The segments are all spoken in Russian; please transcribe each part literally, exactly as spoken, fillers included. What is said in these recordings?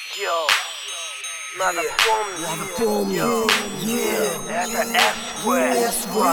Йоу, надо помнить, Надо помнить, йоу, yeah. это эс вэ,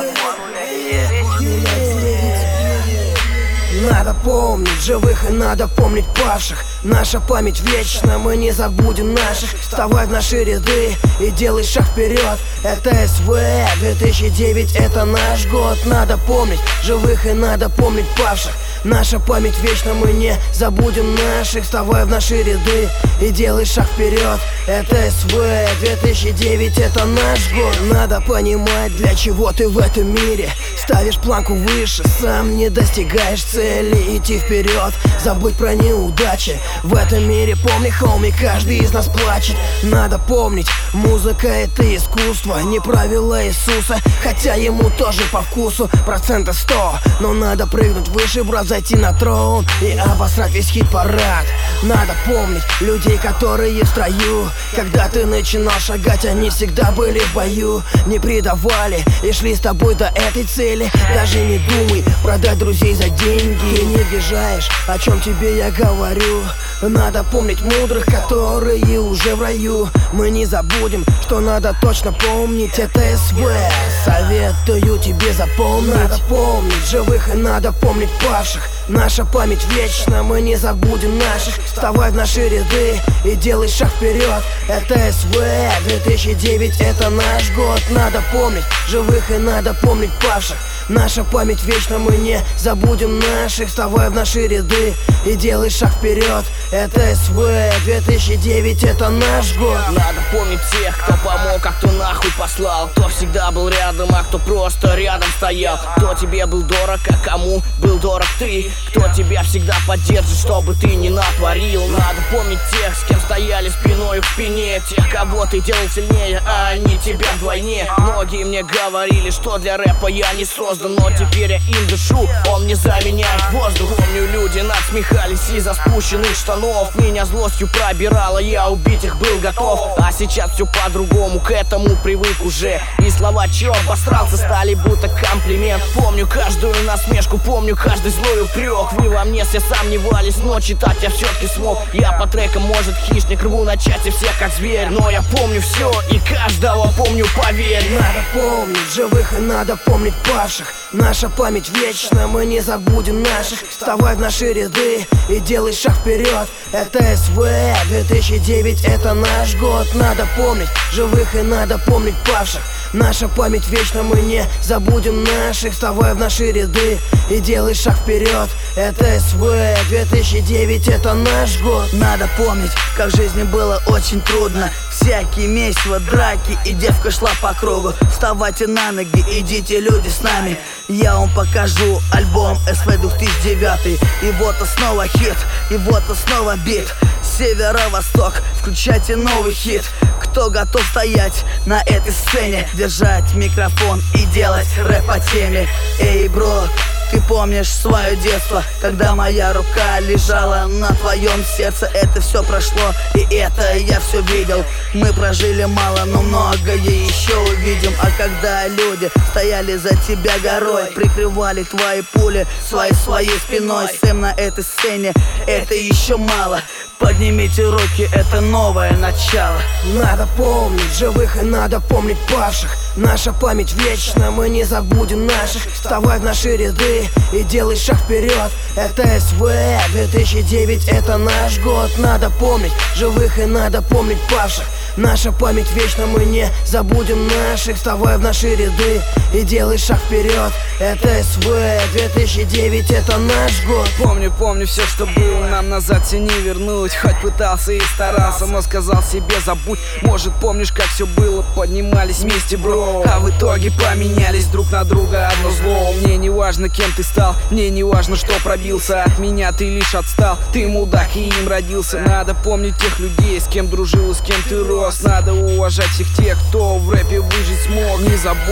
Надо помнить живых и надо помнить павших. Наша память вечна, мы не забудем наших. Вставай в наши ряды и делай шаг вперед. Это эс вэ, две тысячи девять, это наш год. Надо помнить живых и надо помнить павших. Наша память вечна, мы не забудем наших. Вставай в наши ряды и делай шаг вперед. Это эс вэ, две тысячи девять, это наш год. Надо понимать, для чего ты в этом мире. Ставишь планку выше, сам не достигаешь цели. Идти вперед, забудь про неудачи. В этом мире помни, хоми, каждый из нас плачет. Надо помнить, музыка это искусство, не правила Иисуса, хотя ему тоже по вкусу. Процента сто, но надо прыгнуть выше, брат, зайти на трон и обосрать весь хит-парад. Надо помнить людей, которые в строю. Когда ты начинал шагать, они всегда были в бою. Не предавали и шли с тобой до этой цели. Даже не думай продать друзей за деньги. Ты не въезжаешь, о чем тебе я говорю. Надо помнить мудрых, которые уже в раю. Мы не забудем, что надо точно помнить. Это эс вэ, советую тебе запомнить. Надо помнить живых и надо помнить павших. Наша память вечна, мы не забудем наших. Вставай в наши ряды и делай шаг вперед. Это эс вэ, две тысячи девять, это наш год. Надо помнить живых и надо помнить павших. Наша память вечна, мы не забудем наших. Вставай в наши ряды и делай шаг вперед. Это эс вэ, две тысячи девять, это наш год. Надо помнить тех, кто помог, а кто нахуй послал. Кто всегда был рядом, а кто просто рядом стоял. Кто тебе был дорог, а кому был дорог ты. Кто тебя всегда поддержит, чтобы ты не натворил. Надо помнить тех, с кем стояли спиной к спине. Тех, кого ты делал сильнее, а они тебя вдвойне. Многие мне говорили, что для рэпа я не создан, но теперь я им дышу, он не заменяет воздух. Помню, люди насмехались из-за спущенных штанов. Меня злостью пробирала, я убить их был готов. А сейчас все по-другому, к этому привык уже. И слова «чё обосрался» стали будто комплимент. Помню каждую насмешку, помню каждый злой упрек. Вы во мне все сомневались, но читать я все-таки смог. Я по трекам, может, хищник, рву на части всех как зверь. Но я помню все и каждого помню, поверь. Надо помнить живых и надо помнить павших. Наша память вечна, мы не забудем наших. Вставай в наши ряды и делай шаг вперед. Это эс вэ, две тысячи девять, это наш год. Надо помнить живых и надо помнить павших. Наша память вечна, мы не забудем наших. Вставай в наши ряды и делай шаг вперед. Это эс вэ, две тысячи девять, это наш год. Надо помнить, как в жизни было очень трудно. Всякие месиво, драки, и девка шла по кругу. Вставайте на ноги, идите, люди, с нами. Я вам покажу альбом эс вэ две тысячи девять. И вот и снова хит, и вот и снова бит. Северо-восток, включайте новый хит. Кто готов стоять на этой сцене, держать микрофон и делать рэп по теме? Эй, бро, ты помнишь свое детство, когда моя рука лежала на твоем сердце? Это все прошло, и это я все видел. Мы прожили мало, но многое еще увидим. А когда люди стояли за тебя горой, прикрывали твои пули своей своей спиной, Сэм на этой сцене, это еще мало. Поднимите руки, это новое начало. Надо помнить живых и надо помнить павших. Наша память вечна, мы не забудем наших. Вставай в наши ряды и делай шаг вперед. Это эс вэ, две тысячи девять, это наш год. Надо помнить живых и надо помнить павших. Наша память вечна, мы не забудем наших. Вставай в наши ряды и делай шаг вперед. Это эс вэ, две тысячи девять, это наш год. Помню, помню все, что было, нам назад все не вернуть. Хоть пытался и старался, но сказал себе забудь. Может, помнишь, как все было, поднимались вместе, бро. А в итоге поменялись друг на друга, одно зло. Мне не важно, кем ты стал, мне не важно, что пробился. От меня ты лишь отстал, ты мудак и им родился. Надо помнить тех людей, с кем дружил и с кем ты рос. Надо уважать всех тех, кто в рэпе выжить смог. Не забудь,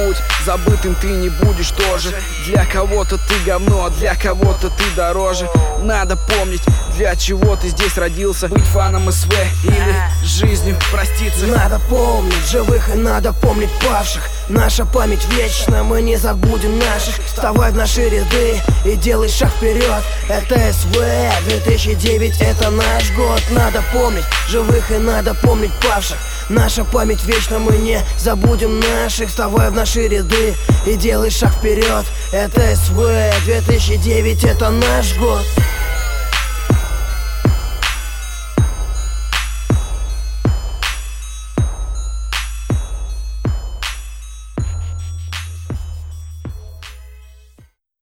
забытым ты не будешь тоже. Для кого-то ты говно, для кого-то ты дороже. Надо помнить, для чего ты здесь родился. Быть фаном СВ или с жизнью проститься. Надо помнить живых и надо помнить павших. Наша память вечна, мы не забудем наших. Вставай в наши ряды и делай шаг вперед. Это СВ две тысячи девять, это наш год. Надо помнить живых и надо помнить павших. Наша память вечна, мы не забудем наших. Вставай в наши ряды и делай шаг вперед. Это СВ две тысячи девять, это наш год.